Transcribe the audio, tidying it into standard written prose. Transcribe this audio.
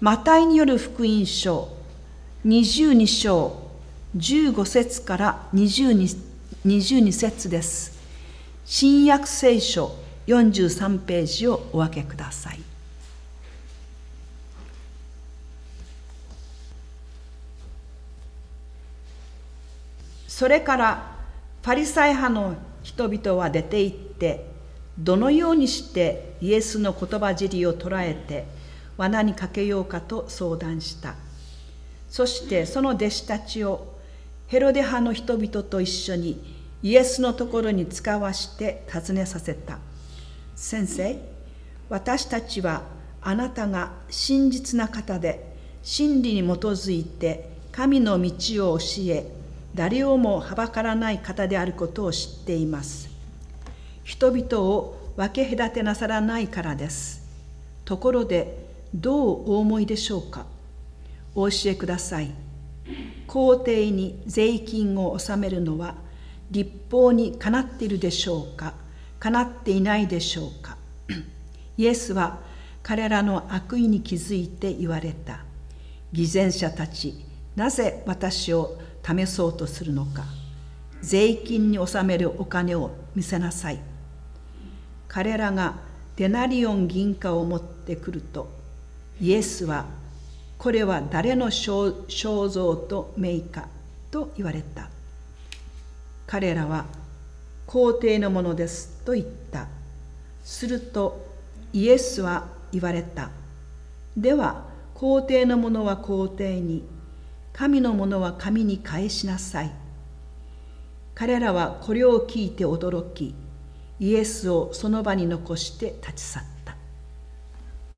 マタイによる福音書22章15節から22節です。新約聖書43ページをお分けください。それからパリサイ派の人々は出て行って、どのようにしてイエスの言葉尻を捉えて罠にかけようかと相談した。そしてその弟子たちをヘロデ派の人々と一緒にイエスのところに使わして尋ねさせた。先生、私たちはあなたが真実な方で、真理に基づいて神の道を教え、誰をもはばからない方であることを知っています。人々を分け隔てなさらないからです。ところで、どうお思いでしょうか。お教えください。皇帝に税金を納めるのは律法にかなっているでしょうか、かなっていないでしょうか。イエスは彼らの悪意に気づいて言われた。偽善者たち、なぜ私を試そうとするのか。税金に納めるお金を見せなさい。彼らがデナリオン銀貨を持ってくると、イエスは、これは誰の肖像と名かと言われた。彼らは、皇帝のものですと言った。するとイエスは言われた。では、皇帝のものは皇帝に、神のものは神に返しなさい。彼らはこれを聞いて驚き、イエスをその場に残して立ち去った。